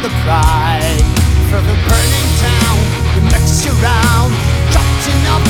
the cry for the burning town. You mix around, dropped in a